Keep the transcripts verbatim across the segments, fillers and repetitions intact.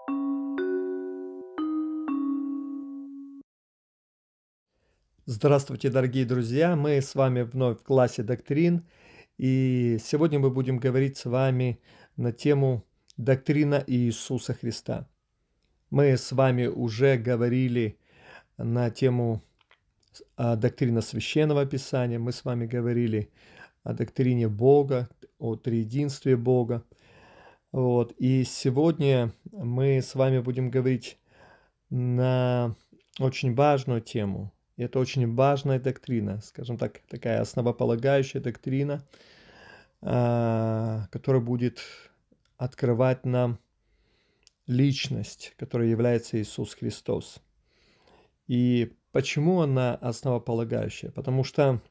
Здравствуйте, дорогие друзья! Мы с вами вновь в классе доктрин, и сегодня мы будем говорить с вами на тему доктрина Иисуса Христа. Мы с вами уже говорили на тему а, доктрина Священного Писания, мы с вами говорили о доктрине Бога, о триединстве Бога. Вот. И сегодня мы с вами будем говорить на очень важную тему. Это очень важная доктрина, скажем так, такая основополагающая доктрина, а, которая будет открывать нам личность, которая является Иисус Христос. И почему она основополагающая? Потому что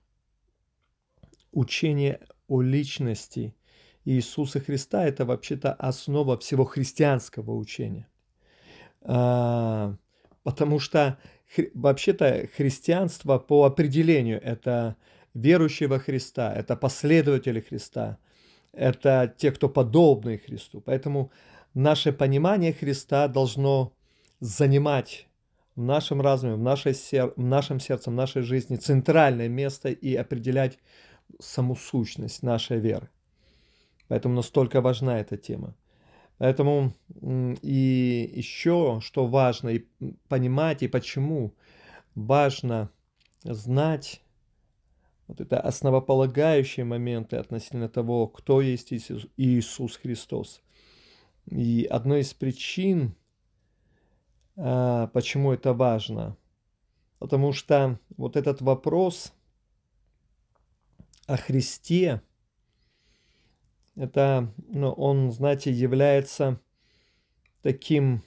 учение о личности Иисуса Христа – это вообще-то основа всего христианского учения. А, потому что хри- вообще-то христианство по определению – это верующие во Христа, это последователи Христа, это те, кто подобны Христу. Поэтому наше понимание Христа должно занимать в нашем разуме, в, нашей сер... в нашем сердце, в нашей жизни центральное место и определять саму сущность нашей веры. Поэтому настолько важна эта тема. Поэтому м, и еще, что важно и понимать, и почему важно знать вот это основополагающие моменты относительно того, кто есть Иисус, Иисус Христос. И одной из причин, а, почему это важно, потому что вот этот вопрос о Христе, это, ну, он, знаете, является таким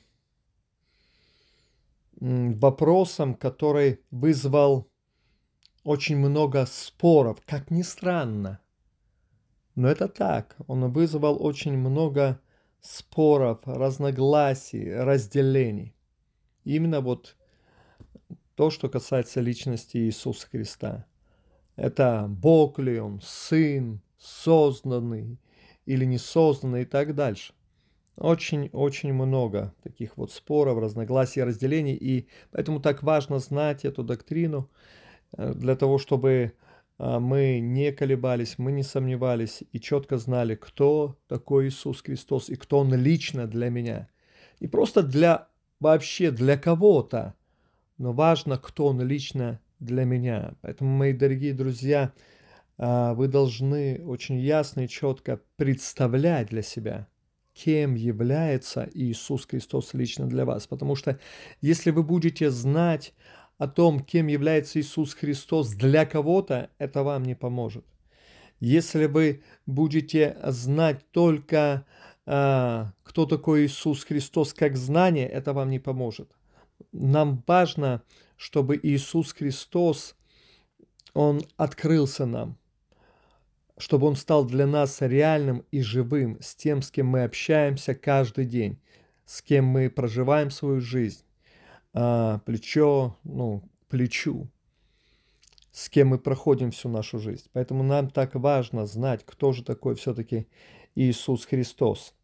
м, вопросом, который вызвал очень много споров, как ни странно. Но это так. Он вызвал очень много споров, разногласий, разделений. Именно вот то, что касается личности Иисуса Христа. Это Бог ли Он, Сын, созданный или не созданный и так дальше. Очень-очень много таких вот споров, разногласий, разделений. И поэтому так важно знать эту доктрину, э, для того, чтобы а, мы не колебались, мы не сомневались и четко знали, кто такой Иисус Христос и кто Он лично для меня. Не просто для вообще для кого-то, но важно, кто Он лично для меня. Поэтому, мои дорогие друзья, а, вы должны очень ясно и четко представлять для себя, кем является Иисус Христос лично для вас. Потому что если вы будете знать о том, кем является Иисус Христос для кого-то, это вам не поможет. Если вы будете знать только, а, кто такой Иисус Христос как знание, это вам не поможет. Нам важно, чтобы Иисус Христос, Он открылся нам, чтобы Он стал для нас реальным и живым, с тем, с кем мы общаемся каждый день, с кем мы проживаем свою жизнь, а, плечо, ну, к плечу, с кем мы проходим всю нашу жизнь. Поэтому нам так важно знать, кто же такой все-таки Иисус Христос.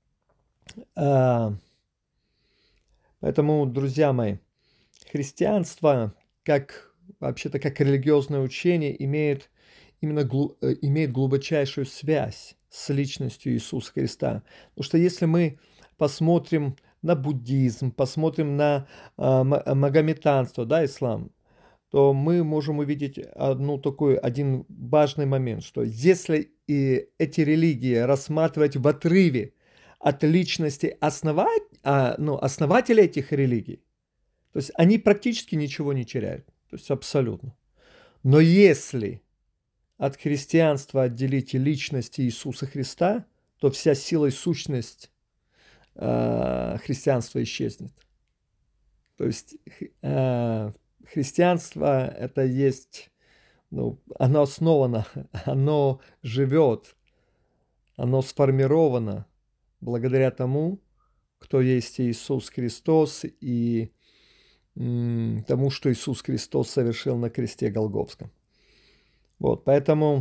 А, Поэтому, друзья мои, христианство, как вообще-то как религиозное учение, имеет именно глу- э, имеет глубочайшую связь с личностью Иисуса Христа. Потому что если мы посмотрим на буддизм, посмотрим на а, ма- а, магометанство, да, ислам, то мы можем увидеть одну такой, один важный момент, что если и эти религии рассматривать в отрыве от личности основа- а, ну, основателя этих религий, то есть они практически ничего не теряют, то есть абсолютно. Но если от христианства отделить личность Иисуса Христа, то вся сила и сущность э, христианства исчезнет. То есть э, христианство это есть, ну, оно основано, оно живет, оно сформировано благодаря тому, кто есть Иисус Христос и м, тому, что Иисус Христос совершил на кресте Голгофском. Вот, поэтому,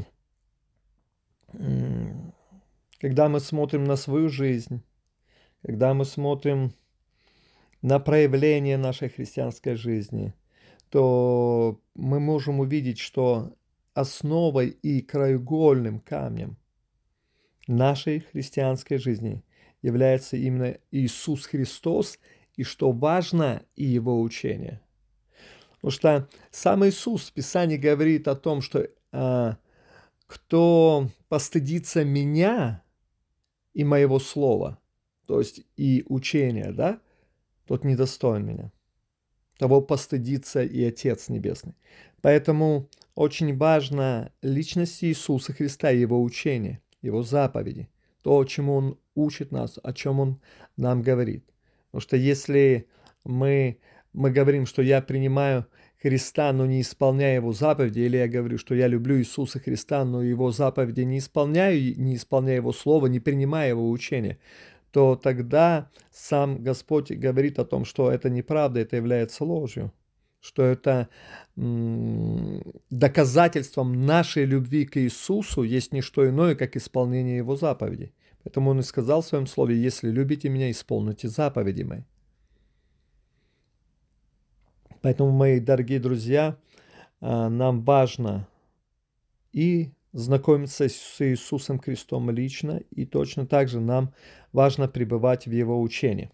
м, когда мы смотрим на свою жизнь, когда мы смотрим на проявление нашей христианской жизни, то мы можем увидеть, что основой и краеугольным камнем нашей христианской жизни является именно Иисус Христос, и, что важно, и Его учение. Потому что сам Иисус в Писании говорит о том, что а, кто постыдится Меня и Моего Слова, то есть и учения, да, тот недостоин Меня. Того постыдится и Отец Небесный. Поэтому очень важна личность Иисуса Христа и Его учение, Его заповеди, то, чему Он учит нас, о чем Он нам говорит. Потому что если мы, мы говорим, что я принимаю Христа, но не исполняю Его заповеди, или я говорю, что я люблю Иисуса Христа, но Его заповеди не исполняю, не исполняю Его Слово, не принимаю Его учение, то тогда сам Господь говорит о том, что это неправда, это является ложью, что это м- доказательством нашей любви к Иисусу есть не что иное, как исполнение Его заповедей. Поэтому Он и сказал в Своем Слове: «Если любите Меня, исполните заповеди Мои». Поэтому, мои дорогие друзья, нам важно и знакомиться с Иисусом Христом лично, и точно так же нам важно пребывать в Его учении.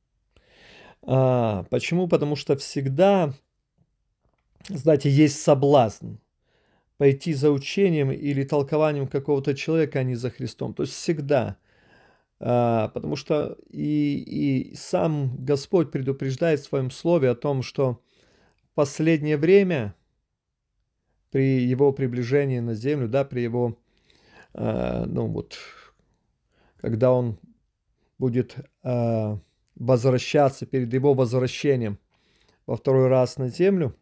Почему? Потому что всегда, знаете, есть соблазн пойти за учением или толкованием какого-то человека, а не за Христом. То есть всегда. Потому что и, и сам Господь предупреждает в Своем Слове о том, что в последнее время, при Его приближении на землю, да, при Его, э, ну вот, когда Он будет э, возвращаться, перед Его возвращением во второй раз на землю,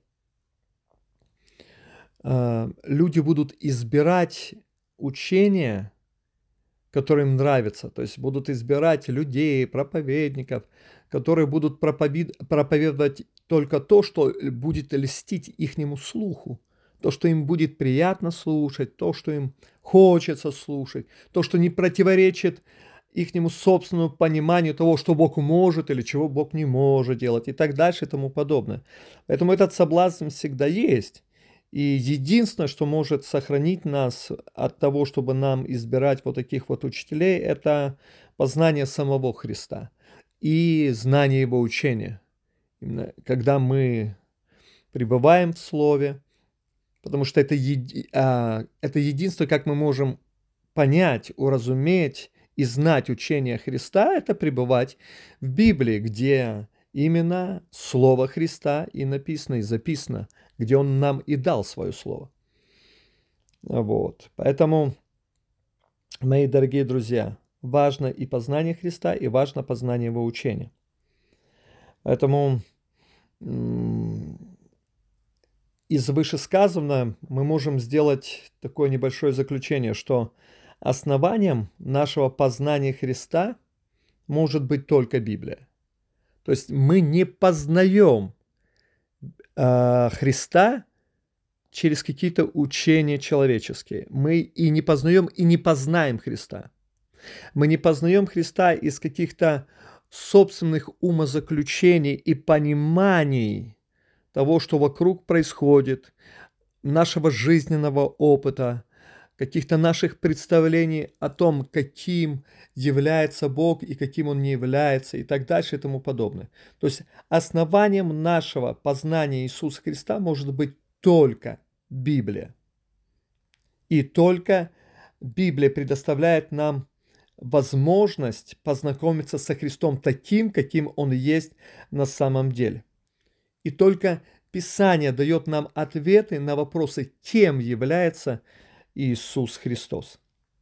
э, люди будут избирать учения, которые им нравятся, то есть будут избирать людей, проповедников, которые будут проповедовать только то, что будет льстить ихнему слуху, то, что им будет приятно слушать, то, что им хочется слушать, то, что не противоречит ихнему собственному пониманию того, что Бог может или чего Бог не может делать, и так дальше и тому подобное. Поэтому этот соблазн всегда есть. И единственное, что может сохранить нас от того, чтобы нам избирать вот таких вот учителей, это познание самого Христа и знание Его учения. Именно когда мы пребываем в Слове, потому что это, еди, а, это единственное, как мы можем понять, уразуметь и знать учение Христа, это пребывать в Библии, где именно Слово Христа и написано, и записано, где Он нам и дал свое Слово. Вот. Поэтому, мои дорогие друзья, важно и познание Христа, и важно познание Его учения. Поэтому из вышесказанного мы можем сделать такое небольшое заключение, что основанием нашего познания Христа может быть только Библия. То есть мы не познаем э, Христа через какие-то учения человеческие. Мы и не познаем, и не познаем Христа. Мы не познаем Христа из каких-то собственных умозаключений и пониманий того, что вокруг происходит, нашего жизненного опыта, каких-то наших представлений о том, каким является Бог и каким Он не является, и так дальше и тому подобное. То есть основанием нашего познания Иисуса Христа может быть только Библия. И только Библия предоставляет нам возможность познакомиться со Христом таким, каким Он есть на самом деле. И только Писание дает нам ответы на вопросы, кем является Иисус Христос.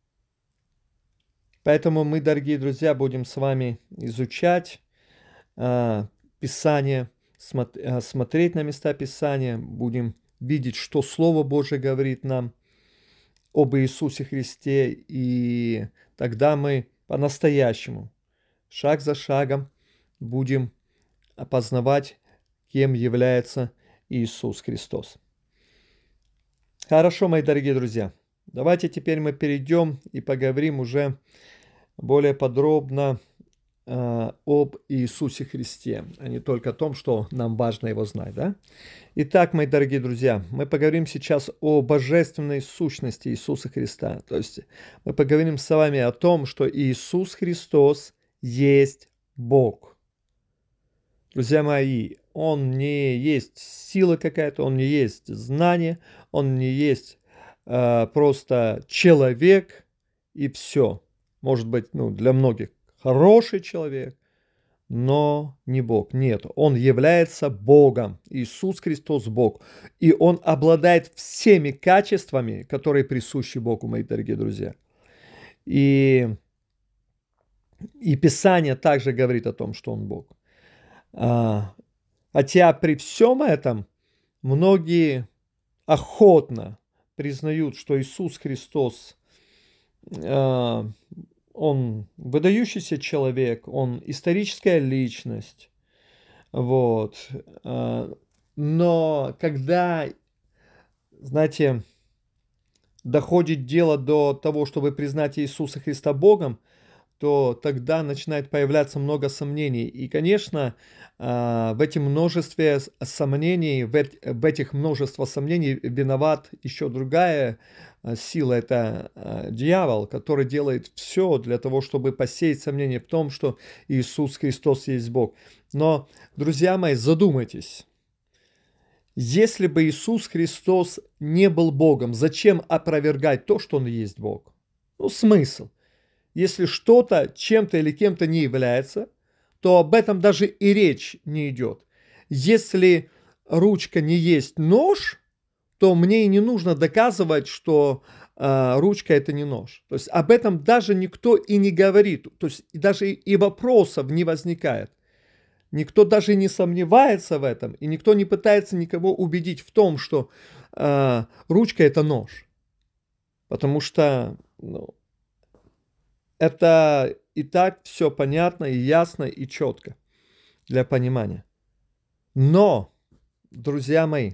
Поэтому мы, дорогие друзья, будем с вами изучать э, Писание, смотр, э, смотреть на места Писания, будем видеть, что Слово Божие говорит нам об Иисусе Христе, и тогда мы по-настоящему, шаг за шагом, будем опознавать, кем является Иисус Христос. Хорошо, мои дорогие друзья, давайте теперь мы перейдем и поговорим уже более подробно э, об Иисусе Христе, а не только о том, что нам важно Его знать, да? Итак, мои дорогие друзья, мы поговорим сейчас о божественной сущности Иисуса Христа. То есть мы поговорим с вами о том, что Иисус Христос есть Бог. Друзья мои, Он не есть сила какая-то, Он не есть знание, Он не есть э, просто человек и все. Может быть, ну, для многих хороший человек, но не Бог. Нет, Он является Богом. Иисус Христос Бог. И Он обладает всеми качествами, которые присущи Богу, мои дорогие друзья. И, и Писание также говорит о том, что Он Бог. А, хотя при всем этом многие охотно признают, что Иисус Христос а, Он выдающийся человек, он историческая личность, вот. Но когда, знаете, доходит дело до того, чтобы признать Иисуса Христа Богом, то тогда начинает появляться много сомнений. И, конечно, в этом множестве сомнений, в этих множество сомнений виноват еще другая сила, это дьявол, который делает все для того, чтобы посеять сомнения в том, что Иисус Христос есть Бог. Но, друзья мои, задумайтесь. Если бы Иисус Христос не был Богом, зачем опровергать то, что Он есть Бог? Ну, смысл? Если что-то чем-то или кем-то не является, то об этом даже и речь не идет. Если ручка не есть нож, то мне и не нужно доказывать, что э, ручка это не нож. То есть об этом даже никто и не говорит. То есть даже и вопросов не возникает. Никто даже не сомневается в этом, и никто не пытается никого убедить в том, что э, ручка это нож. Потому что ну, это и так все понятно, и ясно, и четко для понимания. Но, друзья мои,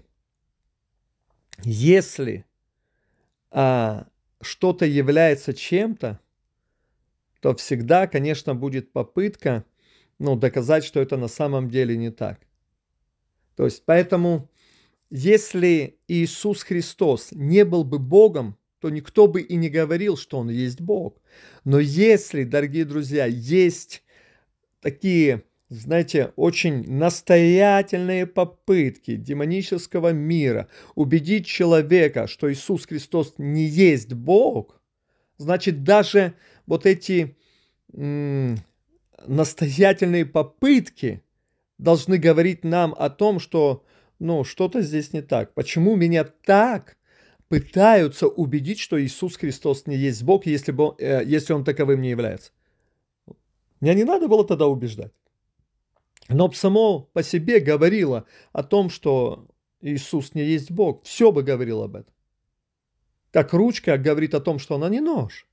если а, что-то является чем-то, то всегда, конечно, будет попытка ну, доказать, что это на самом деле не так. То есть, поэтому, если Иисус Христос не был бы Богом, то никто бы и не говорил, что Он есть Бог. Но если, дорогие друзья, есть такие, знаете, очень настоятельные попытки демонического мира убедить человека, что Иисус Христос не есть Бог, значит, даже вот эти м- настоятельные попытки должны говорить нам о том, что ну, что-то здесь не так. Почему меня так пытаются убедить, что Иисус Христос не есть Бог, если, бы, э, если Он таковым не является? Меня не надо было тогда убеждать. Но само по себе говорило о том, что Иисус не есть Бог. Все бы говорило об этом. Как ручка говорит о том, что она не нож.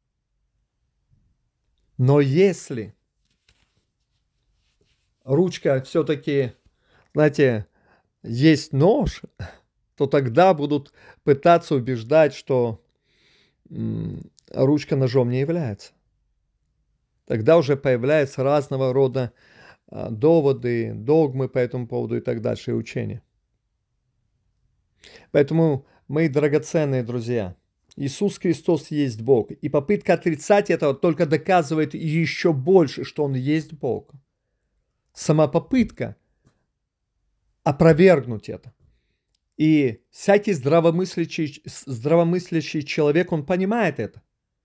Но если ручка все-таки, знаете, есть нож, то тогда будут пытаться убеждать, что м, ручка ножом не является. Тогда уже появляются разного рода а, доводы, догмы по этому поводу и так дальше, и учения. Поэтому, мои драгоценные друзья, Иисус Христос есть Бог. И попытка отрицать этого только доказывает еще больше, что Он есть Бог. Сама попытка опровергнуть это. И всякий здравомыслящий, здравомыслящий человек, он понимает это.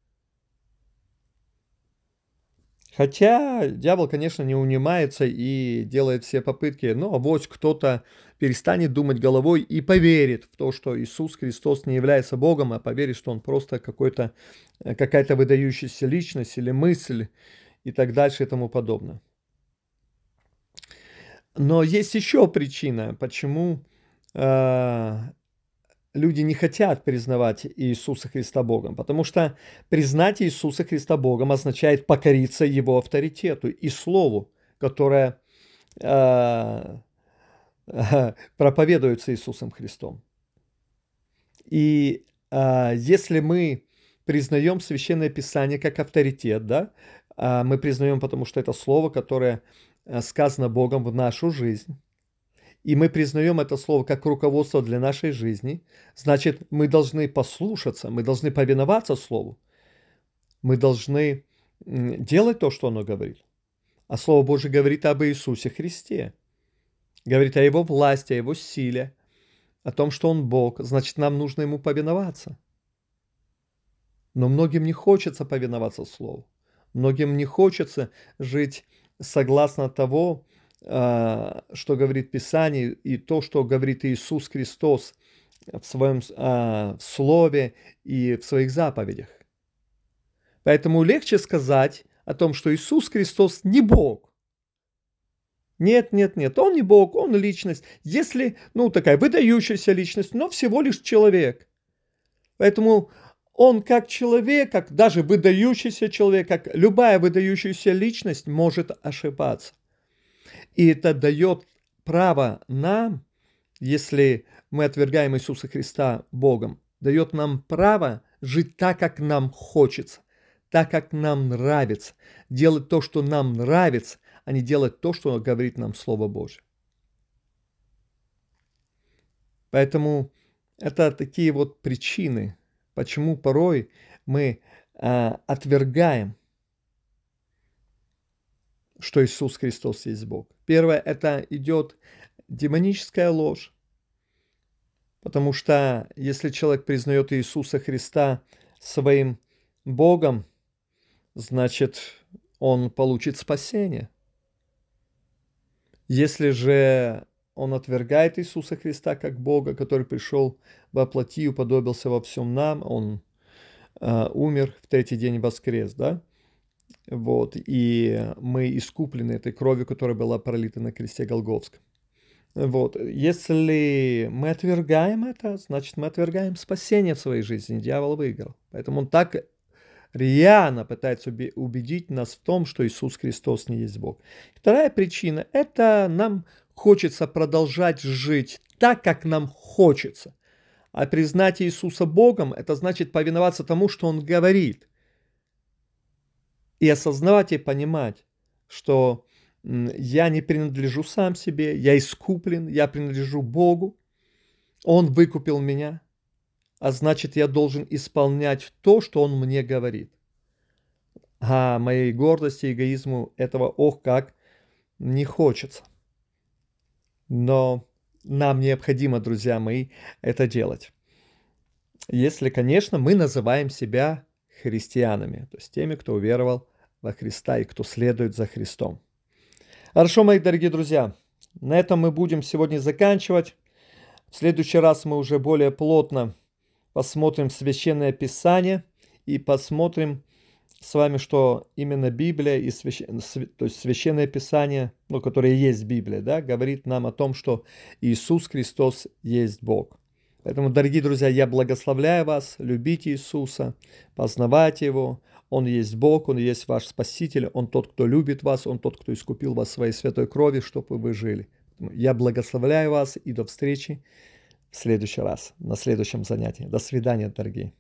Хотя дьявол, конечно, не унимается и делает все попытки, но авось кто-то перестанет думать головой и поверит в то, что Иисус Христос не является Богом, а поверит, что Он просто какой-то, какая-то выдающаяся личность или мысль и так дальше и тому подобное. Но есть еще причина, почему э, люди не хотят признавать Иисуса Христа Богом. Потому что признать Иисуса Христа Богом означает покориться Его авторитету и Слову, которое э, э, проповедуется Иисусом Христом. И э, если мы признаем Священное Писание как авторитет, да, а, мы признаем, потому что это слово, которое а, сказано Богом в нашу жизнь. И мы признаем это слово как руководство для нашей жизни. Значит, мы должны послушаться, мы должны повиноваться слову. Мы должны делать то, что оно говорит. А Слово Божие говорит об Иисусе Христе. Говорит о Его власти, о Его силе, о том, что Он Бог. Значит, нам нужно Ему повиноваться. Но многим не хочется повиноваться Слову. Многим не хочется жить согласно того, что говорит Писание, и то, что говорит Иисус Христос в своем Слове и в своих заповедях. Поэтому легче сказать о том, что Иисус Христос не Бог. Нет, нет, нет, Он не Бог, Он личность. Если, ну, такая выдающаяся личность, но всего лишь человек. Поэтому Он как человек, как даже выдающийся человек, как любая выдающаяся личность может ошибаться. И это дает право нам, если мы отвергаем Иисуса Христа Богом, дает нам право жить так, как нам хочется, так, как нам нравится, делать то, что нам нравится, а не делать то, что говорит нам Слово Божье. Поэтому это такие вот причины, почему порой мы а, отвергаем, что Иисус Христос есть Бог. Первое, это идет демоническая ложь. Потому что если человек признает Иисуса Христа своим Богом, значит, он получит спасение. Если же он отвергает Иисуса Христа как Бога, который пришел во плоти, уподобился во всем нам, он э, умер, в третий день воскрес, да? Вот, и мы искуплены этой кровью, которая была пролита на кресте Голгофском. Вот, если мы отвергаем это, значит, мы отвергаем спасение в своей жизни. Дьявол выиграл. Поэтому он так рьяно пытается убедить нас в том, что Иисус Христос не есть Бог. Вторая причина – это нам хочется продолжать жить так, как нам хочется. А признать Иисуса Богом – это значит повиноваться тому, что Он говорит. И осознавать и понимать, что я не принадлежу сам себе, я искуплен, я принадлежу Богу, Он выкупил меня, а значит, я должен исполнять то, что Он мне говорит. А моей гордости, эгоизму этого, ох, как не хочется. Но нам необходимо, друзья мои, это делать. Если, конечно, мы называем себя христианами, то есть теми, кто уверовал во Христа и кто следует за Христом. Хорошо, мои дорогие друзья, на этом мы будем сегодня заканчивать. В следующий раз мы уже более плотно посмотрим Священное Писание и посмотрим с вами, что именно Библия, и священ... то есть Священное Писание, ну, которое есть Библия, да, говорит нам о том, что Иисус Христос есть Бог. Поэтому, дорогие друзья, я благословляю вас, любите Иисуса, познавайте Его. Он есть Бог, Он есть ваш Спаситель, Он тот, кто любит вас, Он тот, кто искупил вас своей святой кровью, чтобы вы жили. Я благословляю вас и до встречи в следующий раз, на следующем занятии. До свидания, дорогие.